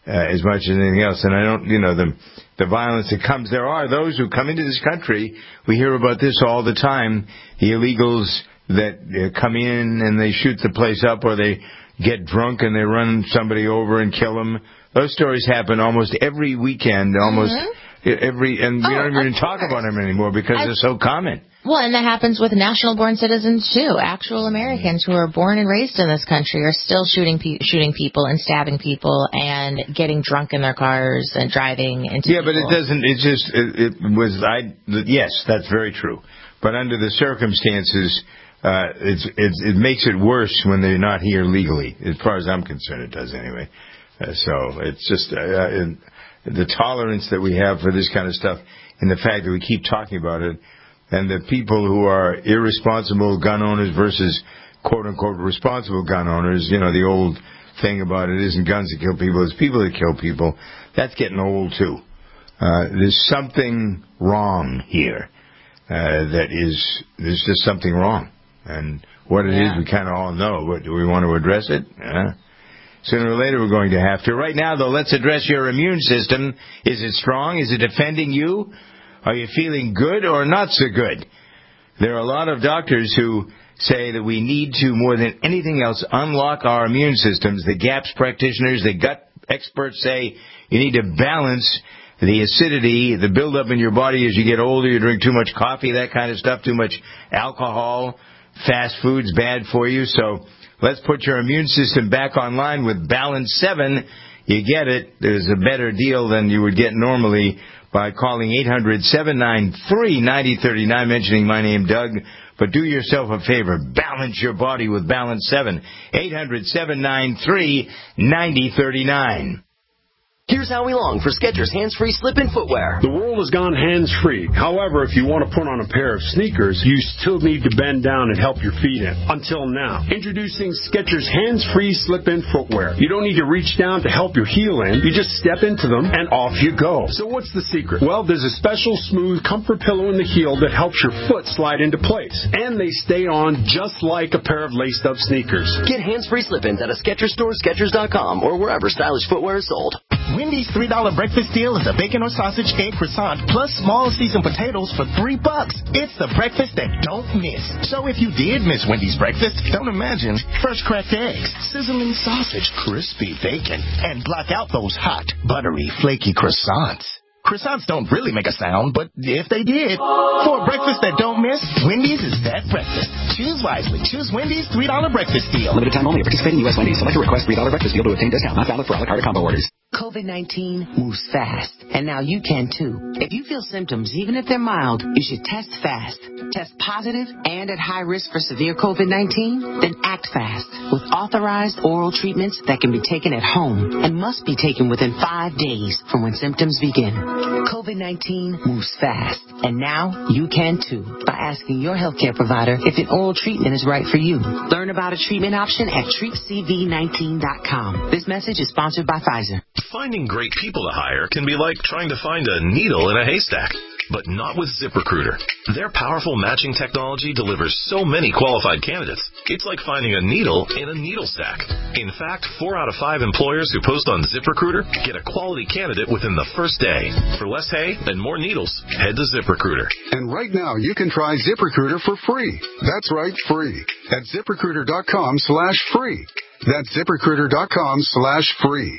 uh, as much as anything else. And I don't, you know, the the violence that comes. There are those who come into this country. We hear about this all the time. The illegals that uh, come in and they shoot the place up, or they get drunk and they run somebody over and kill them. Those stories happen almost every weekend, almost mm-hmm. every, and we oh, don't even talk about them anymore because I, they're so common. Well, and that happens with national-born citizens, too. Actual Americans who are born and raised in this country are still shooting pe- shooting people and stabbing people and getting drunk in their cars and driving into Yeah, people. but it doesn't, it just, it, it was, I, yes, that's very true. But under the circumstances, uh, it's, it's, it makes it worse when they're not here legally. As far as I'm concerned, it does anyway. Uh, so it's just uh, uh, the tolerance that we have for this kind of stuff and the fact that we keep talking about it. And the people who are irresponsible gun owners versus quote-unquote responsible gun owners, you know, the old thing about it isn't guns that kill people, it's people that kill people. That's getting old, too. Uh, there's something wrong here. Uh, that is, there's just something wrong. And what it yeah. is, we kind of all know. But do we want to address it? Uh, sooner or later, we're going to have to. Right now, though, let's address your immune system. Is it strong? Is it defending you? Are you feeling good or not so good? There are a lot of doctors who say that we need to, more than anything else, unlock our immune systems. The GAPS practitioners, the gut experts say you need to balance the acidity, the buildup in your body as you get older. You drink too much coffee, that kind of stuff, too much alcohol, fast food's bad for you. So let's put your immune system back online with Balance seven. You get it. There's a better deal than you would get normally by calling eight hundred, seven nine three, nine zero three nine, mentioning my name, Doug. But do yourself a favor. Balance your body with Balance seven. eight hundred, seven nine three, nine zero three nine. Here's how we long for Skechers hands-free slip-in footwear. The world has gone hands-free. However, if you want to put on a pair of sneakers, you still need to bend down and help your feet in. Until now. Introducing Skechers hands-free slip-in footwear. You don't need to reach down to help your heel in. You just step into them and off you go. So what's the secret? Well, there's a special smooth comfort pillow in the heel that helps your foot slide into place. And they stay on just like a pair of laced-up sneakers. Get hands-free slip-ins at a Skechers store, Skechers dot com, or wherever stylish footwear is sold. Wendy's three dollar breakfast deal is a bacon or sausage egg croissant plus small seasoned potatoes for three bucks. It's the breakfast that don't miss. So if you did miss Wendy's breakfast, don't imagine fresh cracked eggs, sizzling sausage, crispy bacon, and block out those hot, buttery, flaky croissants. Croissants don't really make a sound, but if they did, for a breakfast that don't miss, Wendy's is that breakfast. Choose wisely. Choose Wendy's three dollar breakfast deal. Limited time only. Participating U S Wendy's. Select a request three dollar breakfast deal to obtain discount. Not valid for a la carte or combo orders. COVID nineteen moves fast, and now you can too. If you feel symptoms, even if they're mild, you should test fast. Test positive and at high risk for severe COVID nineteen? Then act fast with authorized oral treatments that can be taken at home and must be taken within five days from when symptoms begin. COVID nineteen moves fast, and now you can too by asking your healthcare provider if an oral treatment is right for you. Learn about a treatment option at treat c v nineteen dot com. This message is sponsored by Pfizer. Finding great people to hire can be like trying to find a needle in a haystack, but not with ZipRecruiter. Their powerful matching technology delivers so many qualified candidates. It's like finding a needle in a needle stack. In fact, four out of five employers who post on ZipRecruiter get a quality candidate within the first day. For less hay and more needles, head to ZipRecruiter. And right now, you can try ZipRecruiter for free. That's right, free. At ZipRecruiter.com slash free. That's ZipRecruiter.com slash free.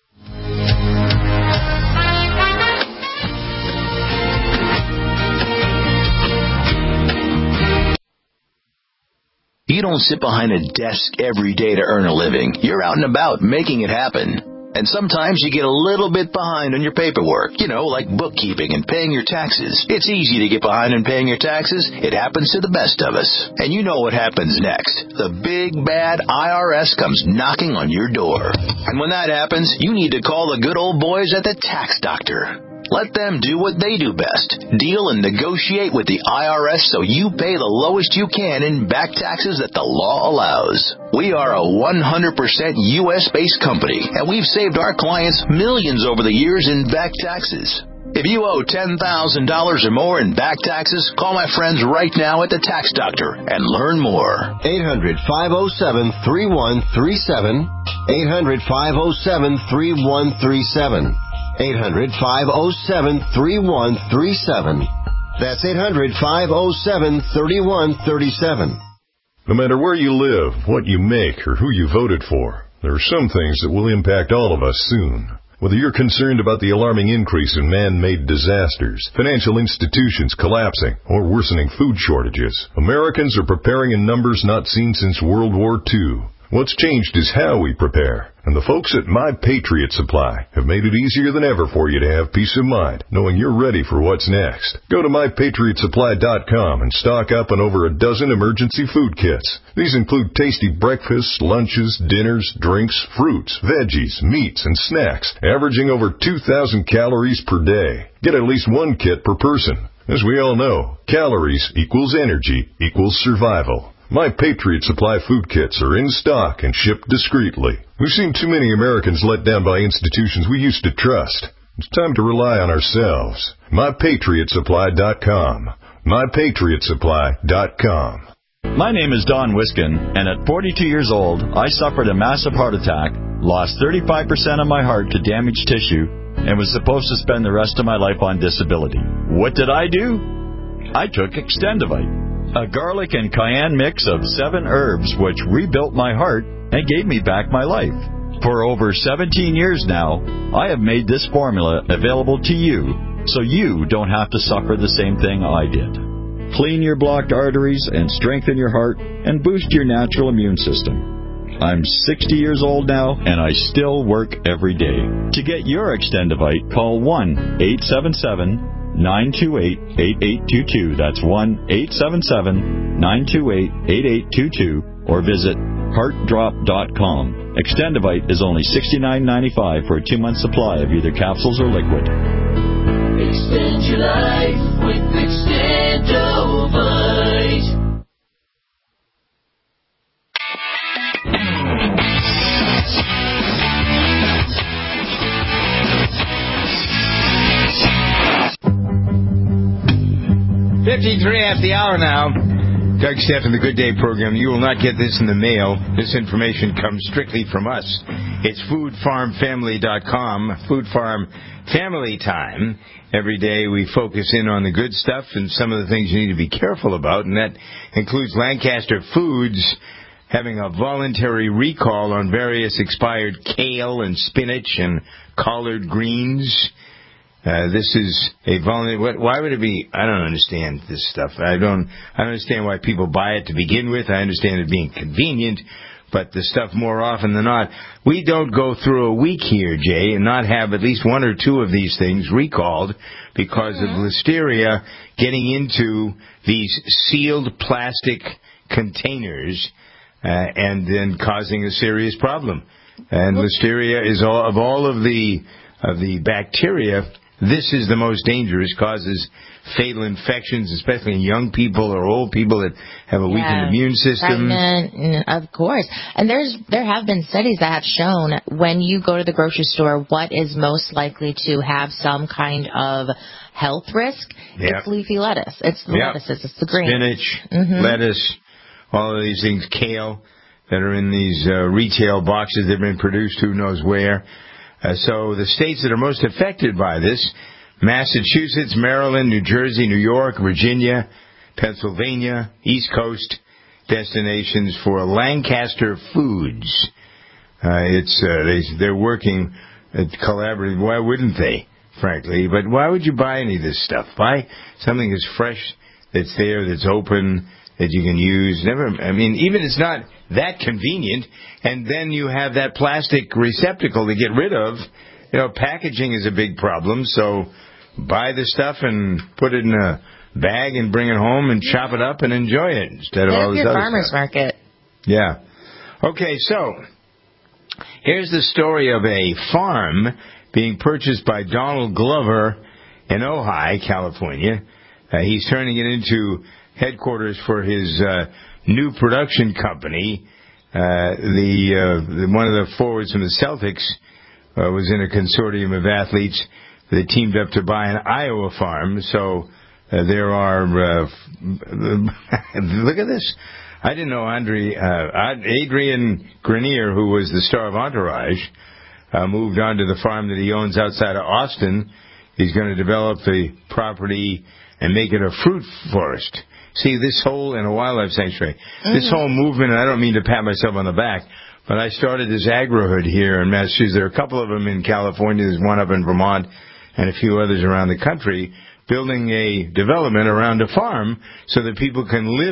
You don't sit behind a desk every day to earn a living. You're out and about making it happen. And sometimes you get a little bit behind on your paperwork, you know, like bookkeeping and paying your taxes. It's easy to get behind in paying your taxes. It happens to the best of us. And you know what happens next. The big, bad I R S comes knocking on your door. And when that happens, you need to call the good old boys at the Tax Doctor. Let them do what they do best. Deal and negotiate with the I R S so you pay the lowest you can in back taxes that the law allows. We are a one hundred percent U S-based company, and we've saved our clients millions over the years in back taxes. If you owe ten thousand dollars or more in back taxes, call my friends right now at the Tax Doctor and learn more. eight hundred, five oh seven, three one three seven. eight hundred, five oh seven, three one three seven. eight hundred, five oh seven, three one three seven. That's eight hundred, five oh seven, three one three seven. No matter where you live, what you make, or who you voted for, there are some things that will impact all of us soon. Whether you're concerned about the alarming increase in man-made disasters, financial institutions collapsing, or worsening food shortages, Americans are preparing in numbers not seen since World War Two. What's changed is how we prepare, and the folks at My Patriot Supply have made it easier than ever for you to have peace of mind, knowing you're ready for what's next. Go to my patriot supply dot com and stock up on over a dozen emergency food kits. These include tasty breakfasts, lunches, dinners, drinks, fruits, veggies, meats, and snacks, averaging over two thousand calories per day. Get at least one kit per person. As we all know, calories equals energy equals survival. My Patriot Supply food kits are in stock and shipped discreetly. We've seen too many Americans let down by institutions we used to trust. It's time to rely on ourselves. my patriot supply dot com. my patriot supply dot com. My name is Don Wiskin, and at forty-two years old, I suffered a massive heart attack, lost thirty-five percent of my heart to damaged tissue, and was supposed to spend the rest of my life on disability. What did I do? I took Extendivite, a garlic and cayenne mix of seven herbs which rebuilt my heart and gave me back my life. For over seventeen years now, I have made this formula available to you so you don't have to suffer the same thing I did. Clean your blocked arteries and strengthen your heart and boost your natural immune system. I'm sixty years old now and I still work every day. To get your Extendivite, call one eight seven seven, nine two eight, eight eight two two. That's one eight seven seven, nine two eight, eight eight two two, or visit heart drop dot com. Extendivite is only sixty-nine ninety-five for a two-month supply of either capsules or liquid. Extend your life with Extendivite. fifty-three after the hour now. Doug Stephan, the Good Day program. You will not get this in the mail. This information comes strictly from us. It's food farm family dot com, Food Farm Family Time. Every day we focus in on the good stuff and some of the things you need to be careful about, and that includes Lancaster Foods having a voluntary recall on various expired kale and spinach and collard greens. Uh, this is a voluntary. Why would it be? I don't understand this stuff. I don't. I don't understand why people buy it to begin with. I understand it being convenient, but the stuff more often than not, we don't go through a week here, Jay, and not have at least one or two of these things recalled because mm-hmm. of listeria getting into these sealed plastic containers uh, and then causing a serious problem. And listeria is all of all of the of the bacteria. This is the most dangerous, causes fatal infections, especially in young people or old people that have a yeah, weakened immune system. Pregnant, of course. And there's there have been studies that have shown when you go to the grocery store, what is most likely to have some kind of health risk? Yep. It's leafy lettuce. It's the yep. lettuces. It's the green. Spinach, mm-hmm. lettuce, all of these things, kale, that are in these uh, retail boxes that have been produced who knows where. Uh, so the states that are most affected by this, Massachusetts, Maryland, New Jersey, New York, Virginia, Pennsylvania, East Coast destinations for Lancaster Foods. Uh, it's uh, they, they're working at collaboratively. Why wouldn't they, frankly? But why would you buy any of this stuff? Buy something that's fresh, that's there, that's open, that you can use. Never. I mean, even it's not that convenient, and then you have that plastic receptacle to get rid of. You know, packaging is a big problem, so buy the stuff and put it in a bag and bring it home and chop it up and enjoy it instead of all this other farmer's stuff. Market. Yeah. Okay, so here's the story of a farm being purchased by Donald Glover in Ojai, California. Uh, he's turning it into headquarters for his uh, new production company. Uh, the, uh, the one of the forwards from the Celtics uh, was in a consortium of athletes that teamed up to buy an Iowa farm. So uh, there are, uh, look at this, I didn't know Andre, uh, Adrian Grenier, who was the star of Entourage, uh, moved on to the farm that he owns outside of Austin. He's going to develop the property and make it a fruit forest. See, this whole, in a wildlife sanctuary, mm-hmm. this whole movement, and I don't mean to pat myself on the back, but I started this agri-hood here in Massachusetts. There are a couple of them in California. There's one up in Vermont and a few others around the country, building a development around a farm so that people can live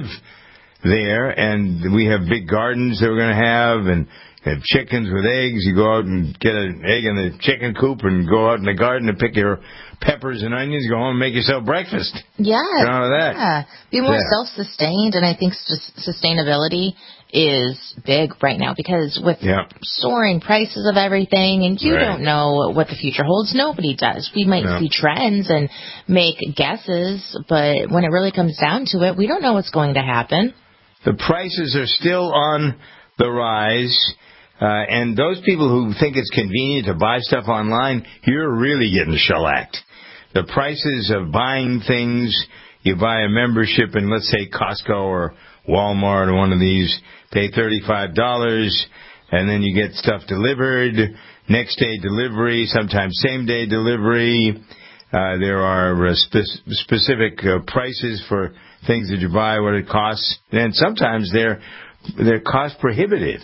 there. And we have big gardens that we're going to have, and have chickens with eggs. You go out and get an egg in the chicken coop and go out in the garden and pick your peppers and onions, go home and make yourself breakfast. Yeah. Get on with that. Yeah. Be more yeah. self-sustained, and I think sustainability is big right now because with yeah. soaring prices of everything, and you right. don't know what the future holds. Nobody does. We might no. see trends and make guesses, but when it really comes down to it, we don't know what's going to happen. The prices are still on the rise. Uh, and those people who think it's convenient to buy stuff online, you're really getting shellacked. The prices of buying things, you buy a membership in, let's say, Costco or Walmart or one of these, pay thirty-five dollars, and then you get stuff delivered, next day delivery, sometimes same day delivery. Uh, there are uh, spe- specific uh, prices for things that you buy, what it costs, and sometimes they're, they're cost prohibitive.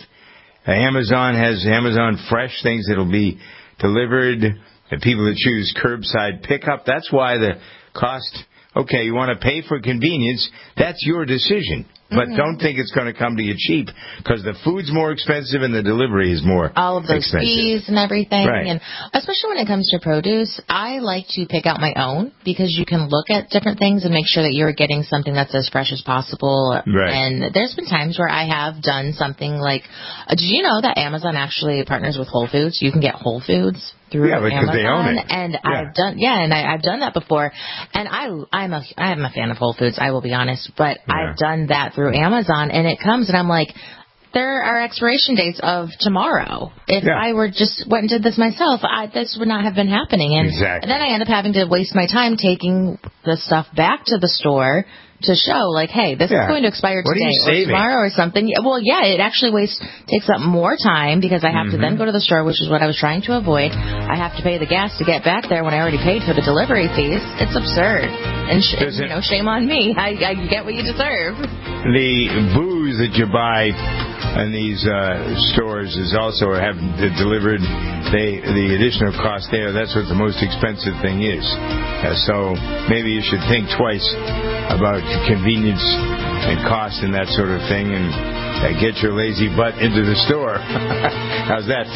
Amazon has Amazon Fresh things that'll be delivered. And people that choose curbside pickup, that's why the cost, okay, you want to pay for convenience, that's your decision. But mm-hmm. don't think it's going to come to you cheap, because the food's more expensive and the delivery is more expensive. All of those expensive. fees and everything. Right. And especially when it comes to produce, I like to pick out my own, because you can look at different things and make sure that you're getting something that's as fresh as possible. Right. And there's been times where I have done something like, uh, did you know that Amazon actually partners with Whole Foods? You can get Whole Foods through yeah, because Amazon, they own it. and yeah. I've done yeah, and I, I've done that before. And I I'm a I'm a fan of Whole Foods, I will be honest, but yeah. I've done that through Amazon, and it comes, and I'm like, there are expiration dates of tomorrow. If yeah. I were just went and did this myself, I, this would not have been happening. And, exactly. and then I end up having to waste my time taking the stuff back to the store to show, like, hey, this yeah. is going to expire what today or tomorrow or something. Well, yeah, it actually wastes takes up more time, because I have mm-hmm. to then go to the store, which is what I was trying to avoid. I have to pay the gas to get back there when I already paid for the delivery fees. It's absurd. And, sh- you know, shame on me. I, I get what you deserve. The booze that you buy in these uh, stores is also have delivered. They the additional cost there. That's what the most expensive thing is. Uh, so maybe you should think twice about convenience and cost and that sort of thing, and uh, get your lazy butt into the store. How's that?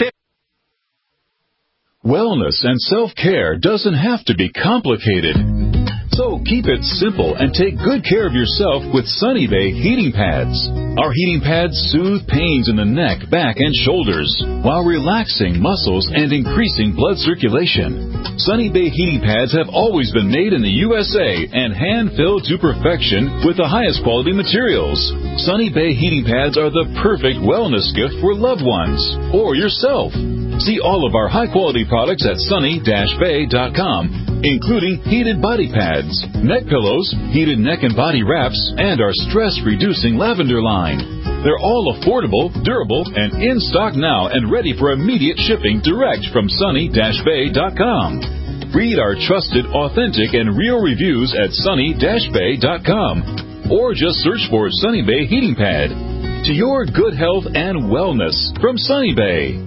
Wellness and self-care doesn't have to be complicated. So keep it simple and take good care of yourself with Sunny Bay heating pads. Our heating pads soothe pains in the neck, back, and shoulders while relaxing muscles and increasing blood circulation. Sunny Bay heating pads have always been made in the U S A and hand-filled to perfection with the highest quality materials. Sunny Bay heating pads are the perfect wellness gift for loved ones or yourself. See all of our high-quality products at sunny dash bay dot com, including heated body pads, neck pillows, heated neck and body wraps, and our stress-reducing lavender line. They're all affordable, durable, and in stock now and ready for immediate shipping direct from sunny dash bay dot com. Read our trusted, authentic, and real reviews at sunny dash bay dot com, or just search for Sunny Bay Heating Pad. To your good health and wellness from Sunny Bay.